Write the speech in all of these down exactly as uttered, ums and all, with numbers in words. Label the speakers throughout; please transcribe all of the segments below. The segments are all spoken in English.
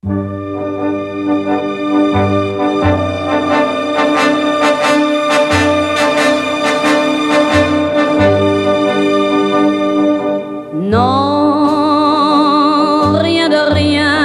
Speaker 1: Non, rien de rien.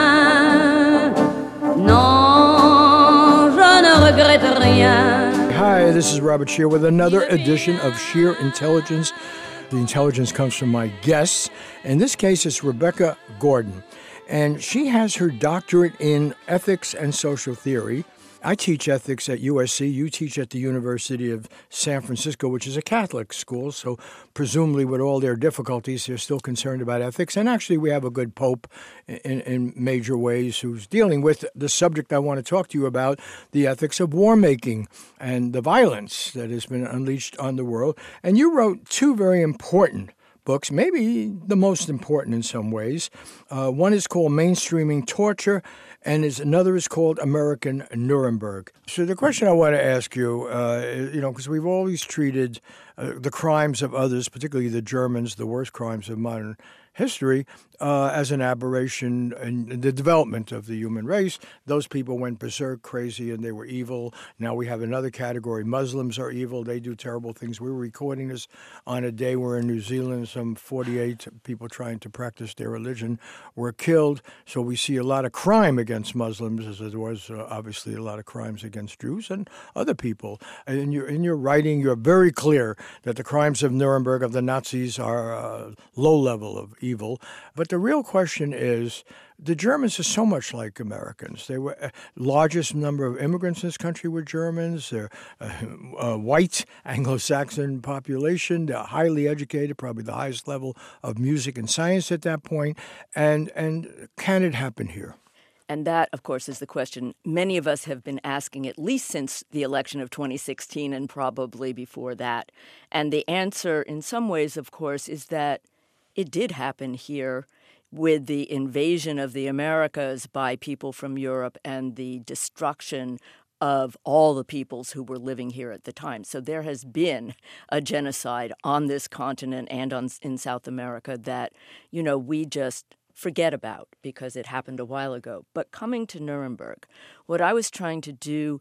Speaker 1: Non, je ne regrette rien.
Speaker 2: Hi, this is Robert Scheer with another edition of Scheer Intelligence. The intelligence comes from my guests. In this case, it's Rebecca Gordon. And she has her doctorate in ethics and social theory. I teach ethics at U S C. You teach at the University of San Francisco, which is a Catholic school. So presumably with all their difficulties, they're still concerned about ethics. And actually, we have a good pope in, in major ways who's dealing with the subject I want to talk to you about, the ethics of war making and the violence that has been unleashed on the world. And you wrote two very important books, maybe the most important in some ways. Uh, one is called Mainstreaming Torture, and is, another is called American Nuremberg. So the question I want to ask you, uh, you know, because we've always treated uh, the crimes of others, particularly the Germans, the worst crimes of modern history, uh, as an aberration in the development of the human race. Those people went berserk, crazy, and they were evil. Now we have another category. Muslims are evil. They do terrible things. We were recording this on a day where in New Zealand, some forty-eight people trying to practice their religion were killed. So we see a lot of crime against Muslims, as there was uh, obviously a lot of crimes against Jews and other people. And in your, in your writing, you're very clear that the crimes of Nuremberg, of the Nazis, are a low level of evil. But the real question is, the Germans are so much like Americans. They were uh, largest number of immigrants in this country were Germans. They're uh, uh, white Anglo-Saxon population. They're highly educated, probably the highest level of music and science at that point. And and can it happen here?
Speaker 3: And that, of course, is the question many of us have been asking at least since the election of twenty sixteen and probably before that. And the answer, in some ways, of course, is that it did happen here with the invasion of the Americas by people from Europe and the destruction of all the peoples who were living here at the time. So there has been a genocide on this continent and on in South America that, you know, we just forget about because it happened a while ago. But coming to Nuremberg, what I was trying to do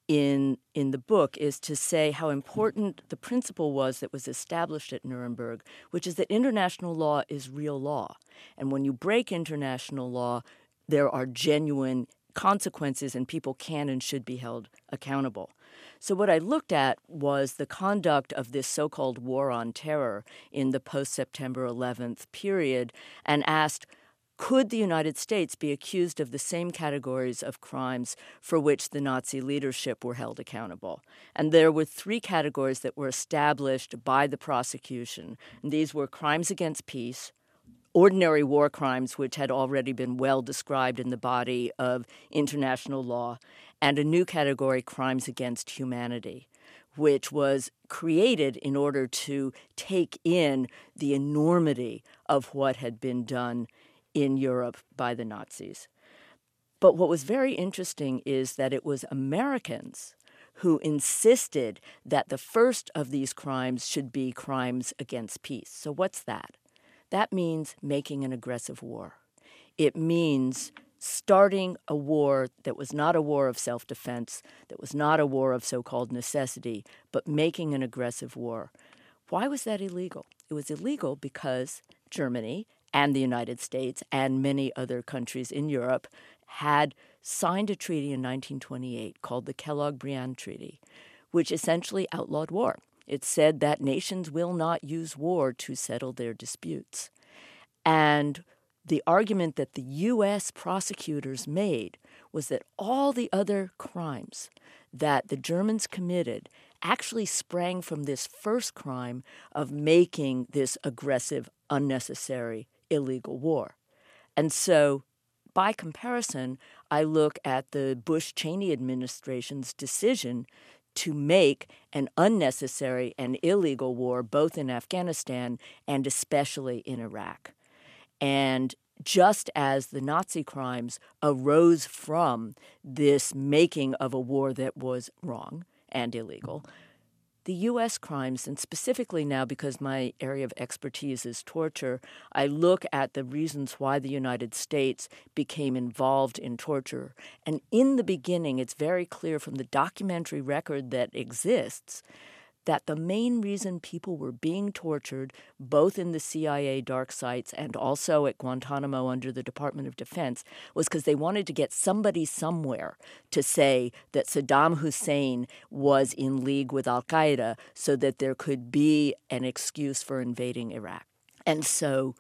Speaker 3: in in the book is to say how important the principle was that was established at Nuremberg, which is that international law is real law. And when you break international law, there are genuine consequences and people can and should be held accountable. So what I looked at was the conduct of this so-called war on terror in the post-September eleventh period and asked, could the United States be accused of the same categories of crimes for which the Nazi leadership were held accountable? And there were three categories that were established by the prosecution. And these were crimes against peace, ordinary war crimes, which had already been well described in the body of international law, and a new category, crimes against humanity, which was created in order to take in the enormity of what had been done in Europe by the Nazis. But what was very interesting is that it was Americans who insisted that the first of these crimes should be crimes against peace. So what's that? That means making an aggressive war. It means starting a war that was not a war of self-defense, that was not a war of so-called necessity, but making an aggressive war. Why was that illegal? It was illegal because Germany and the United States and many other countries in Europe had signed a treaty in nineteen twenty-eight called the Kellogg-Briand Treaty, which essentially outlawed war. It said that nations will not use war to settle their disputes. And the argument that the U S prosecutors made was that all the other crimes that the Germans committed actually sprang from this first crime of making this aggressive, unnecessary, illegal war. And so, by comparison, I look at the Bush-Cheney administration's decision to make an unnecessary and illegal war both in Afghanistan and especially in Iraq. And just as the Nazi crimes arose from this making of a war that was wrong and illegal, the U S crimes, and specifically now because my area of expertise is torture, I look at the reasons why the United States became involved in torture. And in the beginning, it's very clear from the documentary record that exists that the main reason people were being tortured, both in the C I A dark sites and also at Guantanamo under the Department of Defense, was because they wanted to get somebody somewhere to say that Saddam Hussein was in league with al-Qaeda so that there could be an excuse for invading Iraq. And so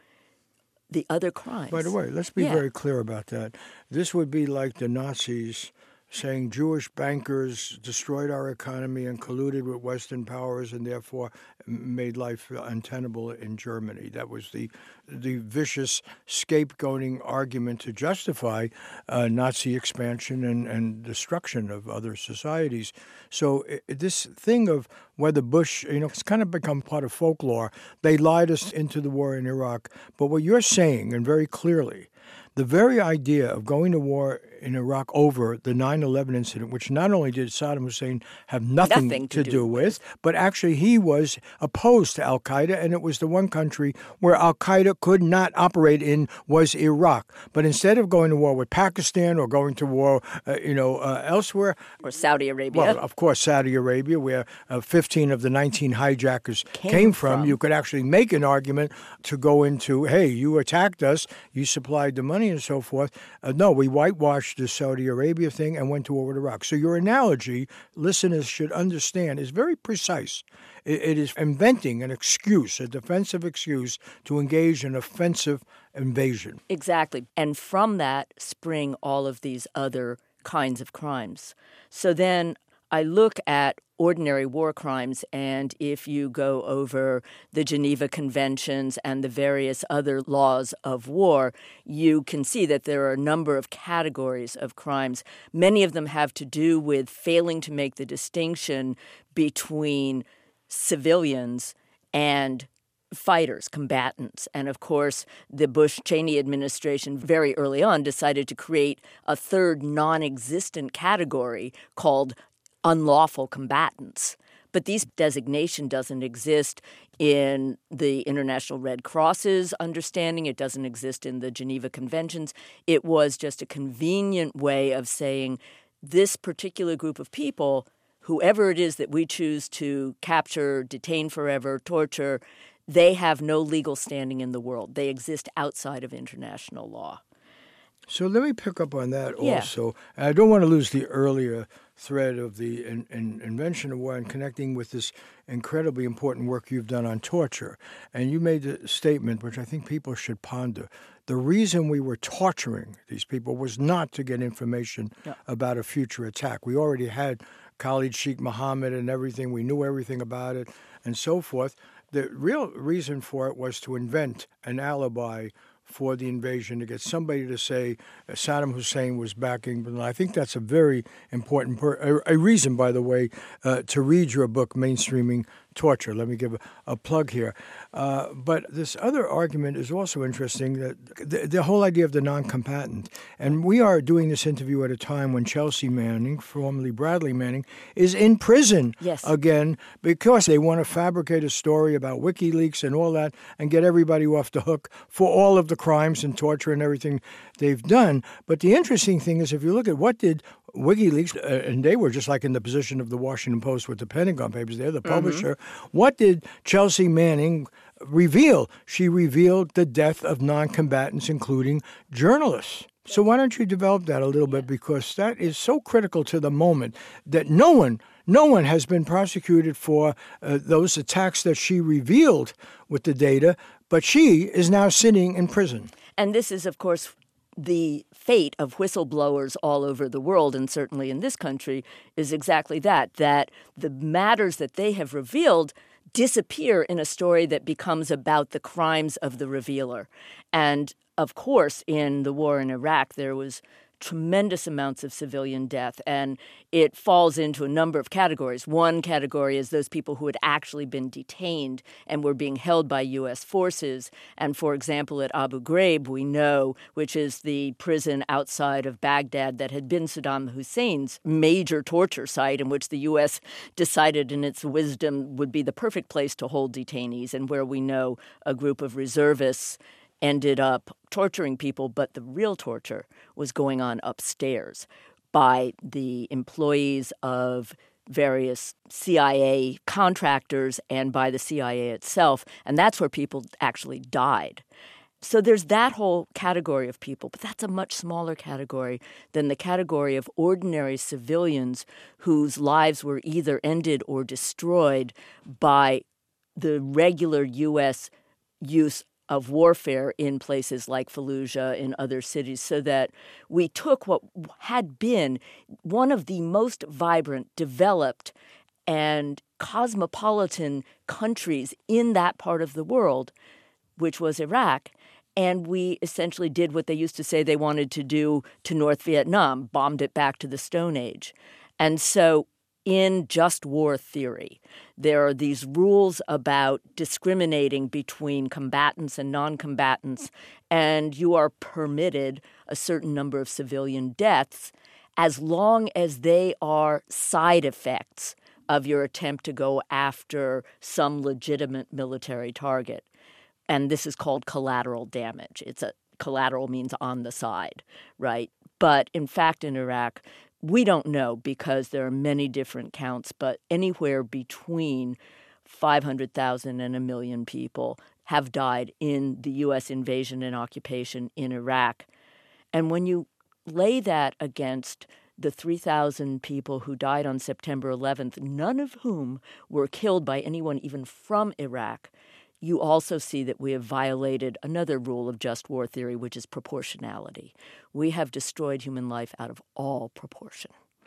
Speaker 3: the other crimes...
Speaker 2: By the way, let's be
Speaker 3: yeah.
Speaker 2: very clear about that. This would be like the Nazis saying Jewish bankers destroyed our economy and colluded with Western powers and therefore made life untenable in Germany. That was the the vicious scapegoating argument to justify uh, Nazi expansion and, and destruction of other societies. So it, this thing of whether Bush, you know, it's kind of become part of folklore. They lied us into the war in Iraq. But what you're saying, and very clearly, the very idea of going to war in Iraq over the nine eleven incident, which not only did Saddam Hussein have nothing,
Speaker 3: nothing to,
Speaker 2: to
Speaker 3: do,
Speaker 2: do with, but actually he was opposed to al-Qaeda, and it was the one country where al-Qaeda could not operate in was Iraq. But instead of going to war with Pakistan or going to war, uh, you know, uh, elsewhere.
Speaker 3: Or Saudi Arabia.
Speaker 2: Well, of course, Saudi Arabia, where uh, fifteen of the nineteen hijackers
Speaker 3: came,
Speaker 2: came from,
Speaker 3: from,
Speaker 2: you could actually make an argument to go into, hey, you attacked us, you supplied the money and so forth. Uh, no, we whitewashed the Saudi Arabia thing and went to war with Iraq. So your analogy, listeners should understand, is very precise. It, it is inventing an excuse, a defensive excuse, to engage in offensive invasion.
Speaker 3: Exactly. And from that spring all of these other kinds of crimes. So then I look at ordinary war crimes, and if you go over the Geneva Conventions and the various other laws of war, you can see that there are a number of categories of crimes. Many of them have to do with failing to make the distinction between civilians and fighters, combatants. And of course, the Bush-Cheney administration very early on decided to create a third non-existent category called unlawful combatants. But this designation doesn't exist in the International Red Cross's understanding. It doesn't exist in the Geneva Conventions. It was just a convenient way of saying this particular group of people, whoever it is that we choose to capture, detain forever, torture, they have no legal standing in the world. They exist outside of international law.
Speaker 2: So let me pick up on that
Speaker 3: Yeah.
Speaker 2: also. And I don't want to lose the earlier thread of the in, in invention of war and connecting with this incredibly important work you've done on torture. And you made a statement, which I think people should ponder. The reason we were torturing these people was not to get information
Speaker 3: Yeah.
Speaker 2: about a future attack. We already had Khalid Sheikh Mohammed and everything. We knew everything about it and so forth. The real reason for it was to invent an alibi for the invasion, to get somebody to say uh, Saddam Hussein was backing. But I think that's a very important, per- a, a reason, by the way, uh, to read your book, Mainstreaming Torture. Let me give a, a plug here. Uh, but this other argument is also interesting, that the, the whole idea of the non-combatant. And we are doing this interview at a time when Chelsea Manning, formerly Bradley Manning, is in prison
Speaker 3: Yes.
Speaker 2: again because they want to fabricate a story about WikiLeaks and all that and get everybody off the hook for all of the crimes and torture and everything they've done. But the interesting thing is, if you look at what did WikiLeaks, uh, and they were just like in the position of the Washington Post with the Pentagon Papers, they're the publisher. Mm-hmm. What did Chelsea Manning reveal? She revealed the death of non-combatants, including journalists. So why don't you develop that a little bit, because that is so critical to the moment that no one, no one has been prosecuted for uh, those attacks that she revealed with the data, but she is now sitting in prison.
Speaker 3: And this is, of course, the fate of whistleblowers all over the world, and certainly in this country, is exactly that, that the matters that they have revealed disappear in a story that becomes about the crimes of the revealer. And, of course, in the war in Iraq, there was tremendous amounts of civilian death, and it falls into a number of categories. One category is those people who had actually been detained and were being held by U S forces. And for example, at Abu Ghraib, we know, which is the prison outside of Baghdad that had been Saddam Hussein's major torture site, in which the U S decided in its wisdom would be the perfect place to hold detainees, and where we know a group of reservists ended up torturing people, but the real torture was going on upstairs by the employees of various C I A contractors and by the C I A itself, and that's where people actually died. So there's that whole category of people, but that's a much smaller category than the category of ordinary civilians whose lives were either ended or destroyed by the regular U S use of warfare in places like Fallujah, in other cities, so that we took what had been one of the most vibrant, developed, and cosmopolitan countries in that part of the world, which was Iraq, and we essentially did what they used to say they wanted to do to North Vietnam, bombed it back to the Stone Age. And so in just war theory, there are these rules about discriminating between combatants and non-combatants, and you are permitted a certain number of civilian deaths as long as they are side effects of your attempt to go after some legitimate military target. And this is called collateral damage. It's a collateral means on the side, right? But in fact, in Iraq, we don't know because there are many different counts, but anywhere between five hundred thousand and a million people have died in the U S invasion and occupation in Iraq. And when you lay that against the three thousand people who died on September eleventh, none of whom were killed by anyone even from Iraq, you also see that we have violated another rule of just war theory, which is proportionality. We have destroyed human life out of all proportion.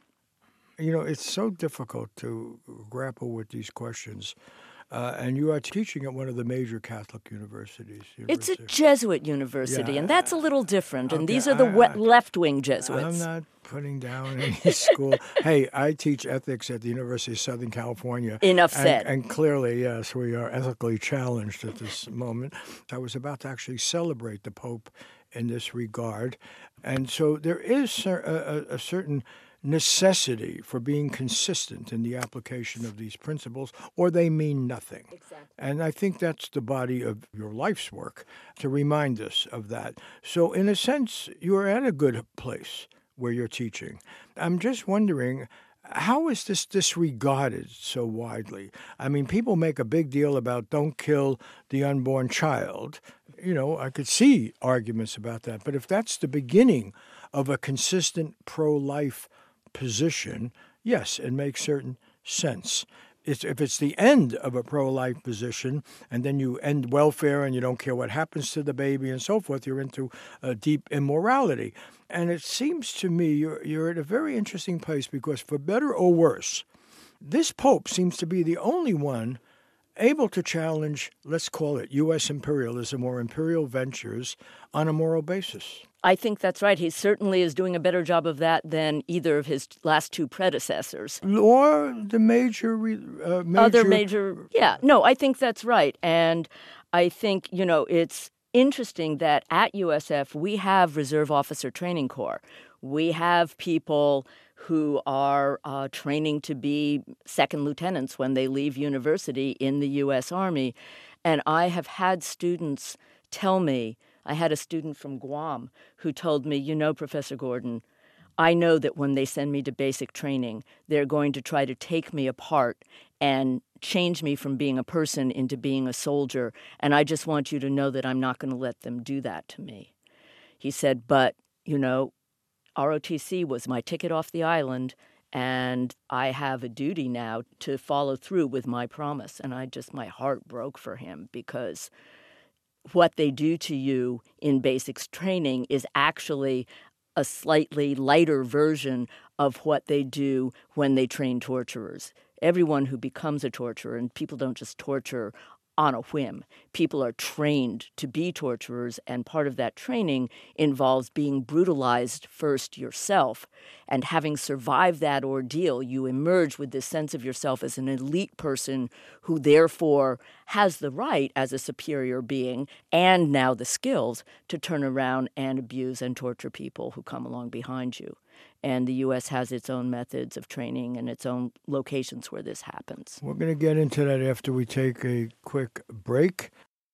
Speaker 2: You know, it's so difficult to grapple with these questions. Uh, and you are teaching at one of the major Catholic universities.
Speaker 3: It's a
Speaker 2: University.
Speaker 3: Jesuit university,
Speaker 2: Yeah.
Speaker 3: and that's a little different. And
Speaker 2: Okay,
Speaker 3: these are the
Speaker 2: I- I-
Speaker 3: we- left-wing Jesuits.
Speaker 2: I'm not putting down any school. Hey, I teach ethics at the University of Southern California.
Speaker 3: Enough
Speaker 2: and,
Speaker 3: said.
Speaker 2: And clearly, yes, we are ethically challenged at this moment. I was about to actually celebrate the Pope in this regard. And so there is a, a, a certain necessity for being consistent in the application of these principles, or they mean nothing.
Speaker 3: Exactly.
Speaker 2: And I think that's the body of your life's work, to remind us of that. So in a sense, you're at a good place where you're teaching. I'm just wondering, how is this disregarded so widely? I mean, people make a big deal about don't kill the unborn child. You know, I could see arguments about that. But if that's the beginning of a consistent pro-life position, yes, it makes certain sense. It's, if it's the end of a pro-life position and then you end welfare and you don't care what happens to the baby and so forth, you're into uh, deep immorality. And it seems to me you're, you're at a very interesting place because for better or worse, this Pope seems to be the only one able to challenge, let's call it U S imperialism or imperial ventures on a moral basis.
Speaker 3: I think that's right. He certainly is doing a better job of that than either of his last two predecessors.
Speaker 2: Or the major, uh, major...
Speaker 3: Other major... Yeah, no, I think that's right. And I think, you know, it's interesting that at U S F we have Reserve Officer Training Corps. We have people who are uh, training to be second lieutenants when they leave university in the U S Army. And I have had students tell me, I had a student from Guam who told me, you know, Professor Gordon, I know that when they send me to basic training, they're going to try to take me apart and change me from being a person into being a soldier. And I just want you to know that I'm not going to let them do that to me. He said, but, you know, R O T C was my ticket off the island, and I have a duty now to follow through with my promise. And I just, my heart broke for him because what they do to you in basics training is actually a slightly lighter version of what they do when they train torturers. Everyone who becomes a torturer, and people don't just torture on a whim. People are trained to be torturers, and part of that training involves being brutalized first yourself. And having survived that ordeal, you emerge with this sense of yourself as an elite person who therefore has the right as a superior being and now the skills to turn around and abuse and torture people who come along behind you. And the U S has its own methods of training and its own locations where this happens.
Speaker 2: We're going to get into that after we take a quick break.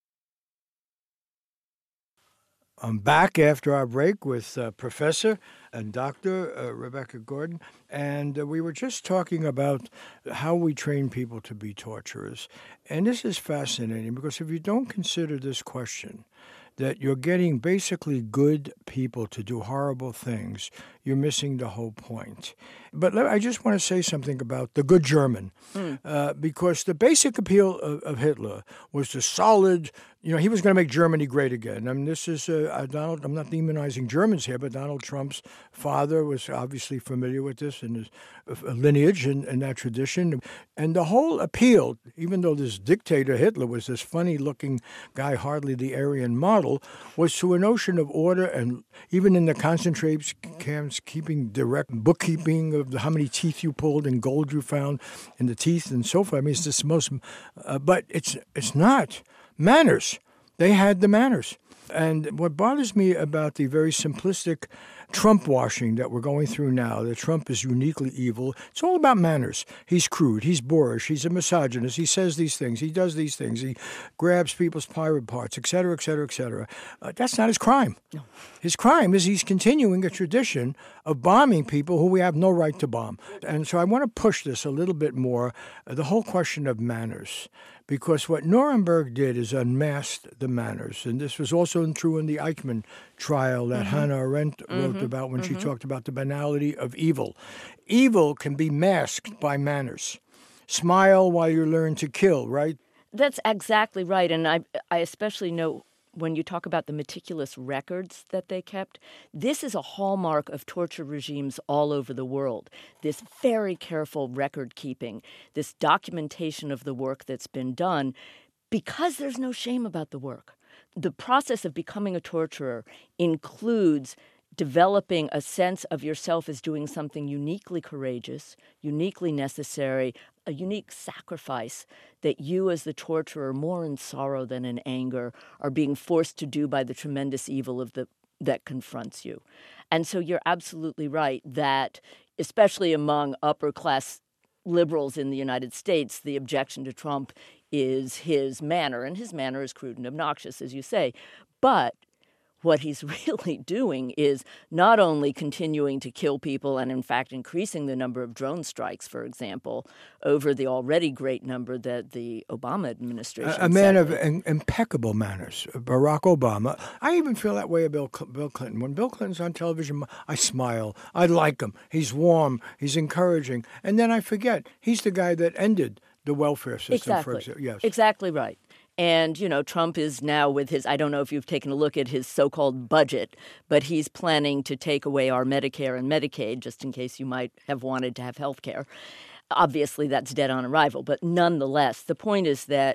Speaker 2: I'm back after our break with uh, Professor and Doctor uh, Rebecca Gordon, and uh, we were just talking about how we train people to be torturers. And this is fascinating because if you don't consider this question, that you're getting basically good people to do horrible things, you're missing the whole point. But I just want to say something about the good German, mm. uh, because the basic appeal of, of Hitler was the solid, you know, he was going to make Germany great again. I mean, this is, uh, Donald, I'm not demonizing Germans here, but Donald Trump's father was obviously familiar with this and his uh, lineage and, and that tradition. And the whole appeal, even though this dictator Hitler was this funny-looking guy, hardly the Aryan model, was to a notion of order, and even in the concentration camps, keeping direct bookkeeping of the, how many teeth you pulled and gold you found in the teeth and so forth. I mean, it's just most, uh, but it's it's not manners. They had the manners. And what bothers me about the very simplistic Trump washing that we're going through now, that Trump is uniquely evil, it's all about manners. He's crude, he's boorish, he's a misogynist, he says these things, he does these things, he grabs people's private parts, et cetera, et cetera, et cetera. Uh, that's not his crime. No. His crime is he's continuing a tradition of bombing people who we have no right to bomb. And so I want to push this a little bit more, uh, the whole question of manners. Because what Nuremberg did is unmasked the manners. And this was also true in the Eichmann trial that mm-hmm. Hannah Arendt mm-hmm. wrote about when mm-hmm. she talked about the banality of evil. Evil can be masked by manners. Smile while you learn to kill, right?
Speaker 3: That's exactly right. And I, I especially know when you talk about the meticulous records that they kept, this is a hallmark of torture regimes all over the world. This very careful record keeping, this documentation of the work that's been done, because there's no shame about the work. The process of becoming a torturer includes developing a sense of yourself as doing something uniquely courageous, uniquely necessary, a unique sacrifice that you as the torturer, more in sorrow than in anger, are being forced to do by the tremendous evil of the that confronts you. And so you're absolutely right that, especially among upper-class liberals in the United States, the objection to Trump is his manner, and his manner is crude and obnoxious, as you say. But what he's really doing is not only continuing to kill people and, in fact, increasing the number of drone strikes, for example, over the already great number that the Obama administration
Speaker 2: A, a man of in, impeccable manners, Barack Obama. I even feel that way about Bill, Bill Clinton. When Bill Clinton's on television, I smile. I like him. He's warm. He's encouraging. And then I forget, he's the guy that ended the welfare system,
Speaker 3: exactly.
Speaker 2: for example. Yes.
Speaker 3: Exactly right. And, you know, Trump is now with his, I don't know if you've taken a look at his so-called budget, but he's planning to take away our Medicare and Medicaid, just in case you might have wanted to have health care. Obviously, that's dead on arrival. But nonetheless, the point is that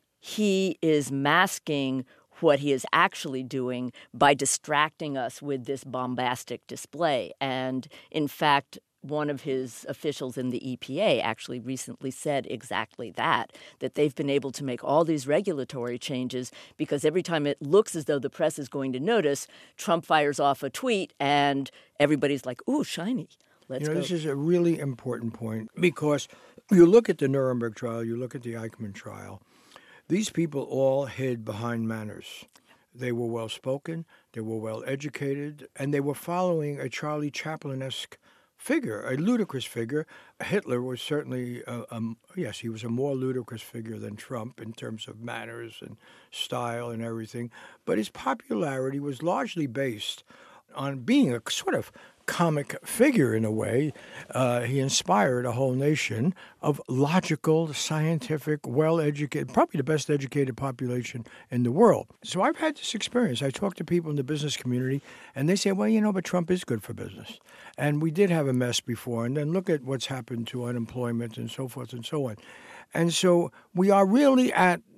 Speaker 3: he is masking what he is actually doing by distracting us with this bombastic display. And, in fact, one of his officials in the E P A actually recently said exactly that, that they've been able to make all these regulatory changes because every time it looks as though the press is going to notice, Trump fires off a tweet and everybody's like, ooh, shiny. Let's
Speaker 2: you know,
Speaker 3: go.
Speaker 2: This is a really important point because you look at the Nuremberg trial, you look at the Eichmann trial, these people all hid behind manners. They were well-spoken, they were well-educated, and they were following a Charlie Chaplin-esque figure, a ludicrous figure. Hitler was certainly, a, a, yes, he was a more ludicrous figure than Trump in terms of manners and style and everything. But his popularity was largely based on being a sort of comic figure in a way. Uh, he inspired a whole nation of logical, scientific, well-educated, probably the best educated population in the world. So I've had this experience. I talk to people in the business community, and they say, well, you know, but Trump is good for business. And we did have a mess before, and then look at what's happened to unemployment and so forth and so on. And so we are really at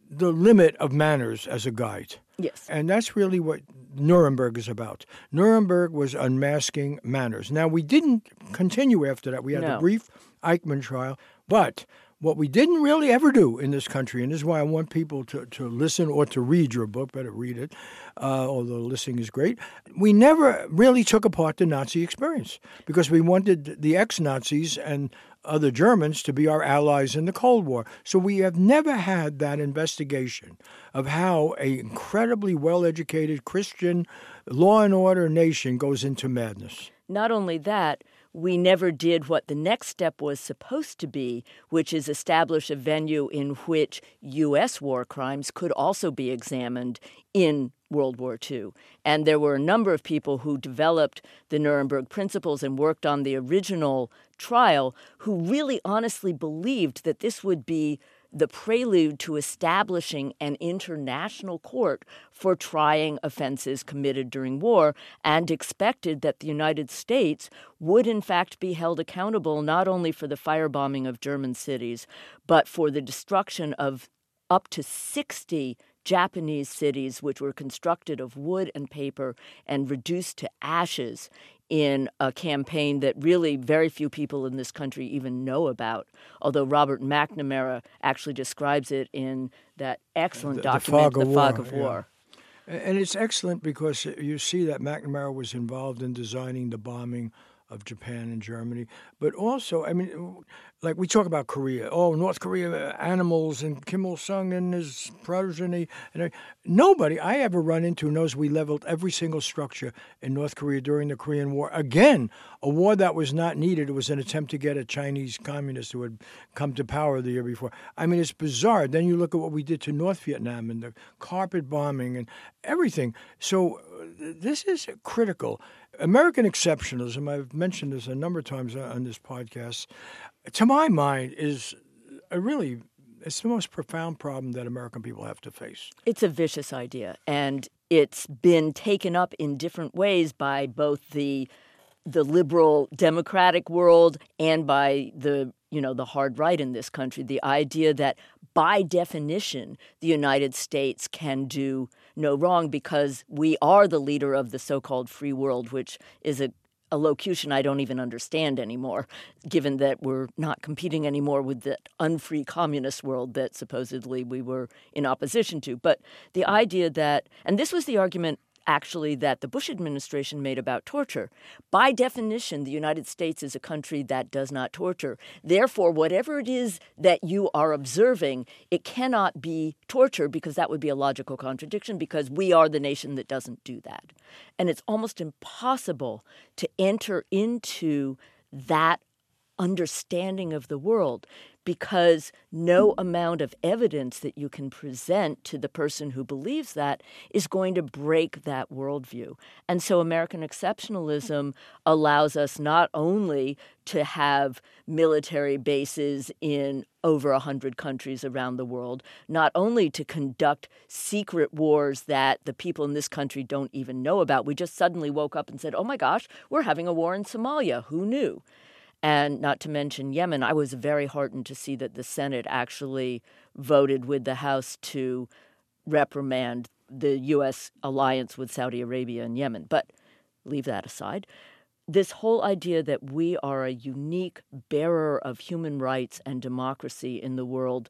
Speaker 2: the limit of manners as a guide.
Speaker 3: Yes.
Speaker 2: And that's really what Nuremberg is about. Nuremberg was unmasking manners. Now, we didn't continue after that. We had
Speaker 3: No.
Speaker 2: the brief Eichmann trial. But what we didn't really ever do in this country, and this is why I want people to, to listen or to read your book, better read it, uh, although listening is great, we never really took apart the Nazi experience because we wanted the ex-Nazis and other Germans to be our allies in the Cold War. So we have never had that investigation of how an incredibly well-educated Christian law and order nation goes into madness.
Speaker 3: Not only that, we never did what the next step was supposed to be, which is establish a venue in which U S war crimes could also be examined in World War Two. And there were a number of people who developed the Nuremberg Principles and worked on the original trial who really honestly believed that this would be the prelude to establishing an international court for trying offenses committed during war, and expected that the United States would in fact be held accountable not only for the firebombing of German cities, but for the destruction of up to sixty Japanese cities, which were constructed of wood and paper and reduced to ashes in a campaign that really very few people in this country even know about, although Robert McNamara actually describes it in that excellent
Speaker 2: The- the
Speaker 3: document,
Speaker 2: Fog of
Speaker 3: The Fog
Speaker 2: War,
Speaker 3: of
Speaker 2: yeah.
Speaker 3: War.
Speaker 2: And it's excellent because you see that McNamara was involved in designing the bombing of Japan and Germany. But also, I mean, like we talk about Korea. Oh, North Korea, animals, and Kim Il-sung and his progeny. And nobody I ever run into knows we leveled every single structure in North Korea during the Korean War. Again, a war that was not needed. It was an attempt to get a Chinese communist who had come to power the year before. I mean, it's bizarre. Then you look at what we did to North Vietnam and the carpet bombing and everything. So uh, this is critical. American exceptionalism, I've mentioned this a number of times on this podcast, to my mind is a really, it's the most profound problem that American people have to face.
Speaker 3: It's a vicious idea, and it's been taken up in different ways by both the the liberal democratic world and by the, you know, the hard right in this country. The idea that by definition, the United States can do no wrong because we are the leader of the so-called free world, which is a, a locution I don't even understand anymore, given that we're not competing anymore with the unfree communist world that supposedly we were in opposition to. But the idea that, and this was the argument actually that the Bush administration made about torture. By definition, the United States is a country that does not torture. Therefore, whatever it is that you are observing, it cannot be torture because that would be a logical contradiction because we are the nation that doesn't do that. And it's almost impossible to enter into that understanding of the world because no amount of evidence that you can present to the person who believes that is going to break that worldview. And so American exceptionalism allows us not only to have military bases in over one hundred countries around the world, not only to conduct secret wars that the people in this country don't even know about. We just suddenly woke up and said, oh my gosh, we're having a war in Somalia. Who knew? And not to mention Yemen. I was very heartened to see that the Senate actually voted with the House to reprimand the U S alliance with Saudi Arabia and Yemen. But leave that aside. This whole idea that we are a unique bearer of human rights and democracy in the world,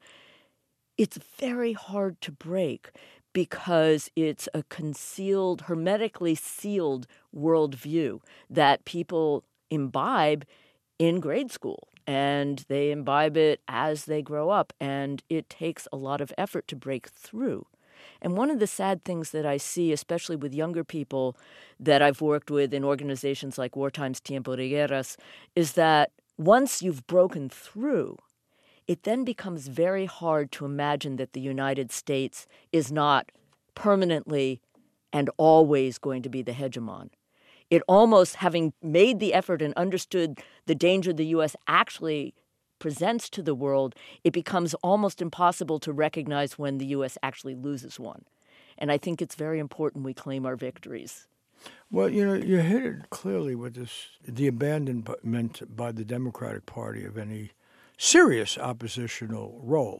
Speaker 3: it's very hard to break because it's a concealed, hermetically sealed worldview that people imbibe in grade school, and they imbibe it as they grow up, and it takes a lot of effort to break through. And one of the sad things that I see, especially with younger people that I've worked with in organizations like Wartime's Tiempo de Guerras, is that once you've broken through, it then becomes very hard to imagine that the United States is not permanently and always going to be the hegemon. It almost, having made the effort and understood the danger the U S actually presents to the world, it becomes almost impossible to recognize when the U S actually loses one. And I think it's very important we claim our victories.
Speaker 2: Well, you know, you hit it clearly with this, the abandonment by the Democratic Party of any serious oppositional role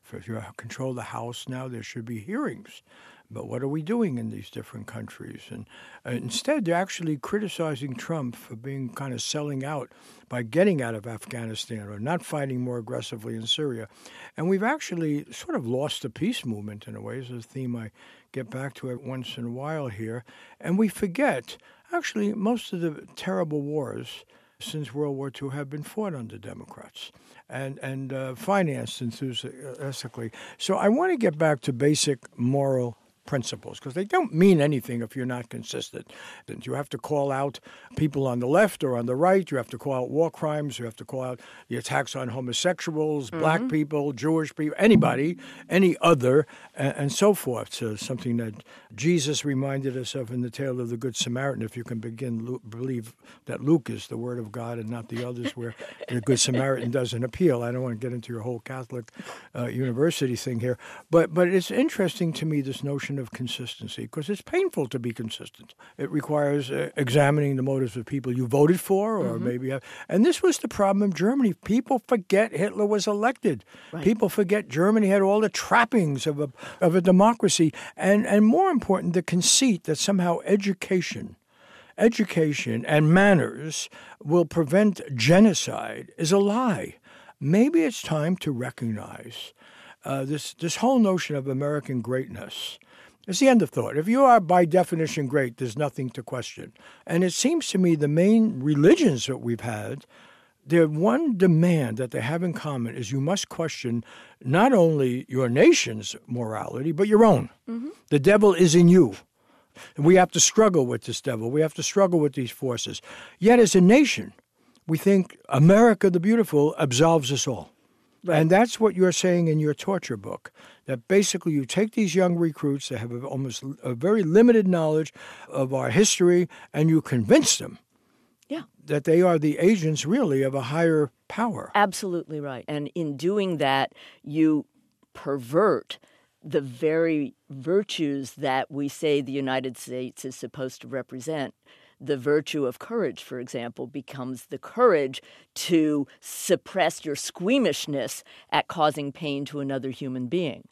Speaker 2: If you control the House now, there should be hearings. But what are we doing in these different countries? And uh, instead, they're actually criticizing Trump for being kind of selling out by getting out of Afghanistan or not fighting more aggressively in Syria. And we've actually sort of lost the peace movement in a way. It's a theme I get back to it once in a while here. And we forget, actually, most of the terrible wars since World War Two have been fought under Democrats and, and uh, financed enthusiastically. So I want to get back to basic moral principles, because they don't mean anything if you're not consistent. You have to call out people on the left or on the right. You have to call out war crimes. You have to call out the attacks on homosexuals, mm-hmm. black people, Jewish people, anybody, any other, and, and so forth. So something that Jesus reminded us of in the tale of the Good Samaritan, if you can begin to believe that Luke is the word of God and not the others, where the Good Samaritan doesn't appeal. I don't want to get into your whole Catholic uh, university thing here. But, but it's interesting to me, this notion of consistency, because it's painful to be consistent. It requires uh, examining the motives of people you voted for, or mm-hmm. maybe have, and this was the problem of Germany. People forget Hitler was elected. Right. People forget Germany had all the trappings of a of a democracy, and and more important, the conceit that somehow education, education and manners will prevent genocide is a lie. Maybe it's time to recognize uh, this this whole notion of American greatness. It's the end of thought. If you are by definition great, there's nothing to question. And it seems to me the main religions that we've had, their one demand that they have in common is you must question not only your nation's morality, but your own. Mm-hmm. The devil is in you. And we have to struggle with this devil. We have to struggle with these forces. Yet as a nation, we think America the Beautiful absolves us all. Right. And that's what you're saying in your torture book, that basically you take these young recruits that have almost a very limited knowledge of our history, and you convince them yeah. that they are the agents really of a higher power.
Speaker 3: Absolutely right. And in doing that, you pervert the very virtues that we say the United States is supposed to represent. The virtue of courage, for example, becomes the courage to suppress your squeamishness at causing pain to another human being.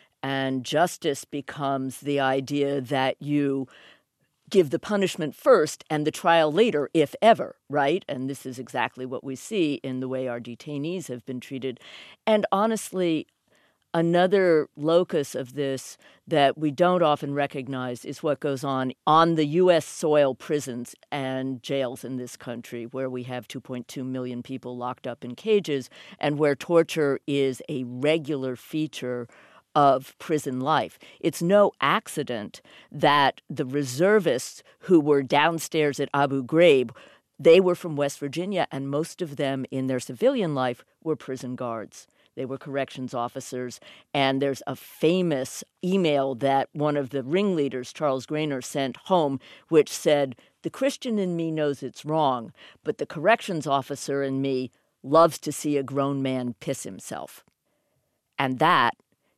Speaker 3: And justice becomes the idea that you give the punishment first and the trial later, if ever, right? And this is exactly what we see in the way our detainees have been treated. And honestly, another locus of this that we don't often recognize is what goes on on the U S soil prisons and jails in this country, where we have two point two million people locked up in cages and where torture is a regular feature of prison life. It's no accident that the reservists who were downstairs at Abu Ghraib, they were from West Virginia, and most of them in their civilian life were prison guards. They were corrections officers, and there's a famous email that one of the ringleaders, Charles Grainer, sent home, which said, "The Christian in me knows it's wrong, but the corrections officer in me loves to see a grown man piss himself." And that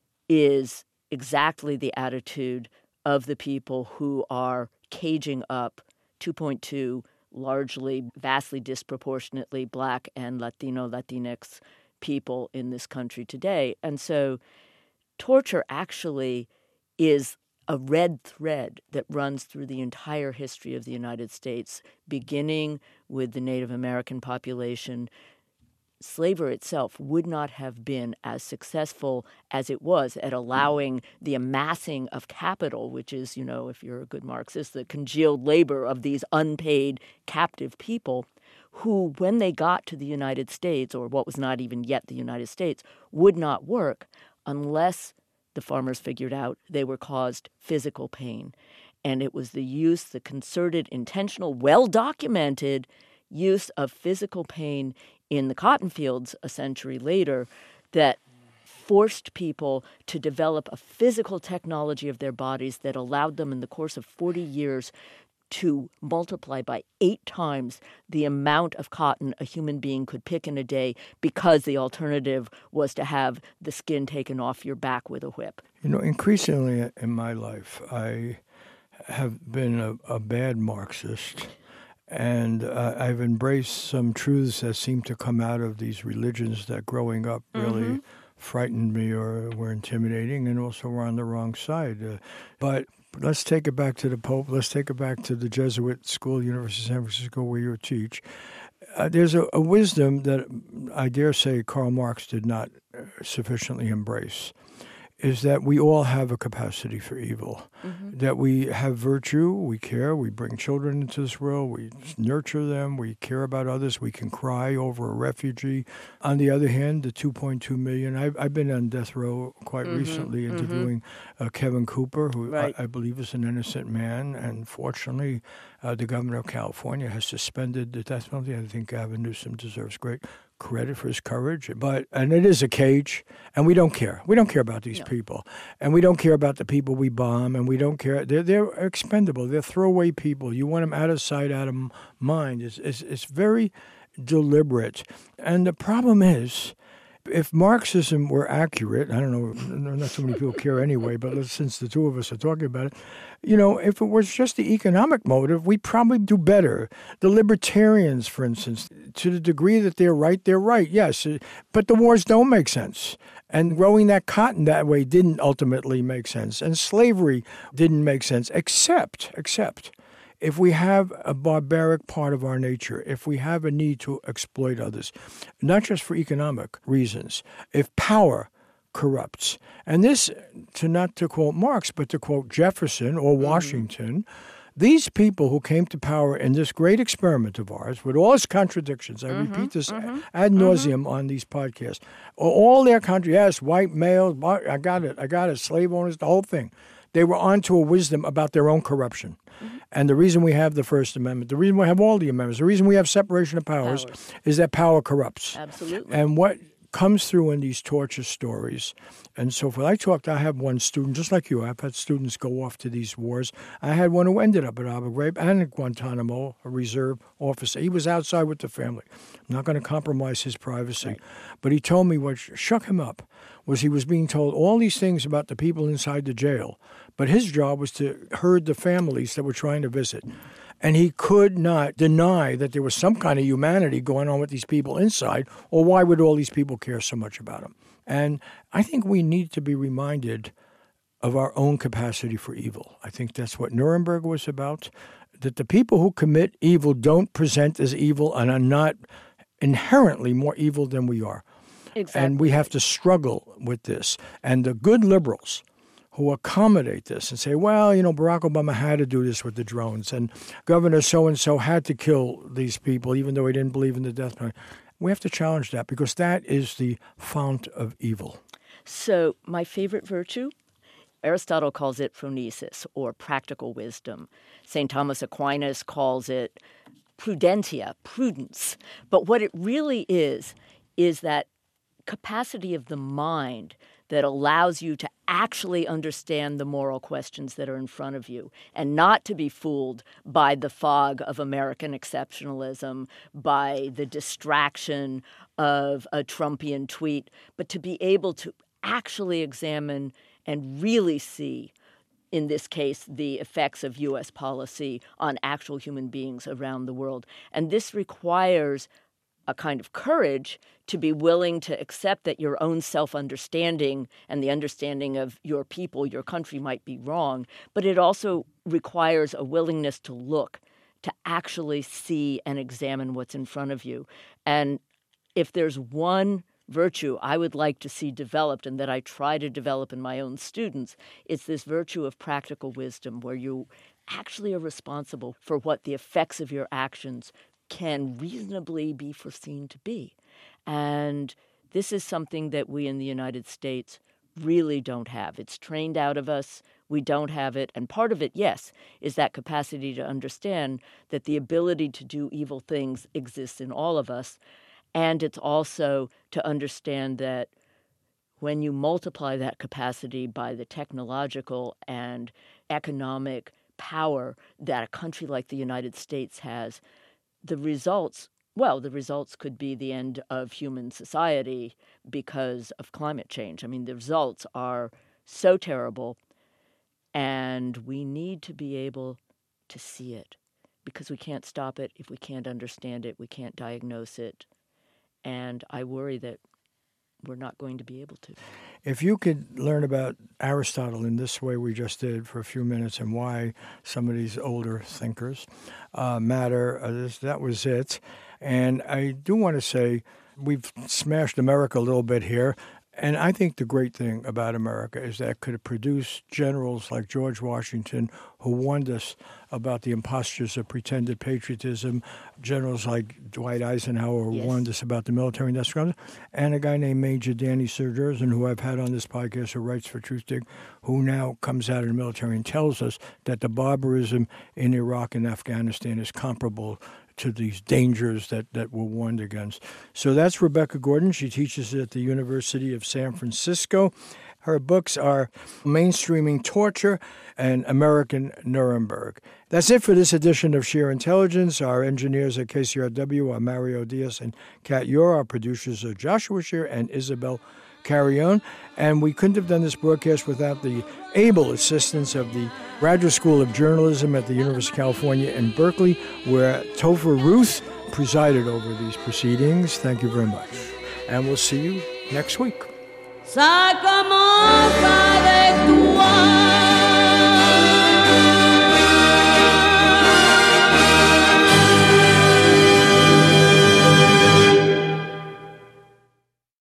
Speaker 3: is exactly the attitude of the people who are caging up two point two largely, vastly disproportionately Black and Latino, Latinx people in this country today. And so torture actually is a red thread that runs through the entire history of the United States, beginning with the Native American population. Slavery itself would not have been as successful as it was at allowing the amassing of capital, which is, you know, if you're a good Marxist, the congealed labor of these unpaid captive people who, when they got to the United States, or what was not even yet the United States, would not work unless the farmers figured out they were caused physical pain. And it was the use, the concerted, intentional, well-documented use of physical pain in the cotton fields a century later that forced people to develop a physical technology of their bodies that allowed them in the course of forty years to multiply by eight times the amount of cotton a human being could pick in a day, because the alternative was to have the skin taken off your back with a whip.
Speaker 2: You know, increasingly in my life, I have been a, a bad Marxist. And uh, I've embraced some truths that seem to come out of these religions that growing up really mm-hmm. frightened me or were intimidating, and also were on the wrong side. Uh, but let's take it back to the Pope. Let's take it back to the Jesuit school, University of San Francisco, where you teach. Uh, there's a, a wisdom that I dare say Karl Marx did not sufficiently embrace, is that we all have a capacity for evil, mm-hmm. that we have virtue, we care, we bring children into this world, we nurture them, we care about others, we can cry over a refugee. On the other hand, the two point two million, I've, I've been on death row quite mm-hmm. recently interviewing mm-hmm. uh, Kevin Cooper, who right. I, I believe is an innocent man, and fortunately uh, the governor of California has suspended the death penalty. I think Gavin Newsom deserves great credit for his courage, but and it is a cage, and we don't care. We don't care about these no. people, and we don't care about the people we bomb, and we don't care. They're they're expendable. They're throwaway people. You want them out of sight, out of mind. It's it's, it's very deliberate, and the problem is, if Marxism were accurate, I don't know, not so many people care anyway, but let's, since the two of us are talking about it, you know, if it was just the economic motive, we'd probably do better. The libertarians, for instance, to the degree that they're right, they're right, yes, but the wars don't make sense. And growing that cotton that way didn't ultimately make sense. And slavery didn't make sense, except, except, if we have a barbaric part of our nature, if we have a need to exploit others, not just for economic reasons, if power corrupts. And this, to not to quote Marx, but to quote Jefferson or Washington, mm-hmm. these people who came to power in this great experiment of ours, with all its contradictions, I mm-hmm. repeat this mm-hmm. ad nauseum mm-hmm. on these podcasts, all their country, yes, white males, I got it, I got it, slave owners, the whole thing. They were onto a wisdom about their own corruption. Mm-hmm. And the reason we have the First Amendment, the reason we have all the amendments, the reason we have separation of powers, powers. is that power corrupts.
Speaker 3: Absolutely.
Speaker 2: And what comes through in these torture stories and so forth. I talked, I have one student, just like you, I've had students go off to these wars. I had one who ended up at Abu Ghraib and at Guantanamo, a reserve officer. He was outside with the family. I'm not going to compromise his privacy. Right. But he told me what shook him up was he was being told all these things about the people inside the jail, but his job was to herd the families that were trying to visit. And he could not deny that there was some kind of humanity going on with these people inside, or why would all these people care so much about them? And I think we need to be reminded of our own capacity for evil. I think that's what Nuremberg was about, that the people who commit evil don't present as evil and are not inherently more evil than we are.
Speaker 3: Exactly.
Speaker 2: And we have to struggle with this. And the good liberals who accommodate this and say, well, you know, Barack Obama had to do this with the drones, and Governor so-and-so had to kill these people even though he didn't believe in the death penalty. We have to challenge that because that is the fount of evil.
Speaker 3: So my favorite virtue, Aristotle calls it phronesis, or practical wisdom. Saint Thomas Aquinas calls it prudentia, prudence. But what it really is, is that capacity of the mind that allows you to actually understand the moral questions that are in front of you and not to be fooled by the fog of American exceptionalism, by the distraction of a Trumpian tweet, but to be able to actually examine and really see, in this case, the effects of U S policy on actual human beings around the world. And this requires a kind of courage to be willing to accept that your own self-understanding and the understanding of your people, your country might be wrong, but it also requires a willingness to look, to actually see and examine what's in front of you. And if there's one virtue I would like to see developed and that I try to develop in my own students, it's this virtue of practical wisdom where you actually are responsible for what the effects of your actions can reasonably be foreseen to be. And this is something that we in the United States really don't have. It's trained out of us. We don't have it. And part of it, yes, is that capacity to understand that the ability to do evil things exists in all of us. And it's also to understand that when you multiply that capacity by the technological and economic power that a country like the United States has, the results, well, the results could be the end of human society because of climate change. I mean, the results are so terrible, and we need to be able to see it because we can't stop it. If we can't understand it, we can't diagnose it. And I worry that we're not going to be able to.
Speaker 2: If you could learn about Aristotle in this way we just did for a few minutes and why some of these older thinkers uh, matter, uh, this, that was it. And I do want to say we've smashed America a little bit here. And I think the great thing about America is that it could have produced generals like George Washington who warned us about the impostures of pretended patriotism, generals like Dwight Eisenhower who
Speaker 3: yes.
Speaker 2: warned us about the military industrial, and a guy named Major Danny Sturgeon, who I've had on this podcast, who writes for Truthdig, who now comes out of the military and tells us that the barbarism in Iraq and Afghanistan is comparable to these dangers that, that we're warned against. So that's Rebecca Gordon. She teaches at the University of San Francisco. Her books are Mainstreaming Torture and American Nuremberg. That's it for this edition of Sheer Intelligence. Our engineers at K C R W are Mario Diaz and Kat Yor. Our producers are Joshua Shear and Isabel Carrion. And we couldn't have done this broadcast without the able assistance of the Graduate School of Journalism at the University of California in Berkeley, where Topher Ruth presided over these proceedings. Thank you very much. And we'll see you next week.
Speaker 1: Ça commence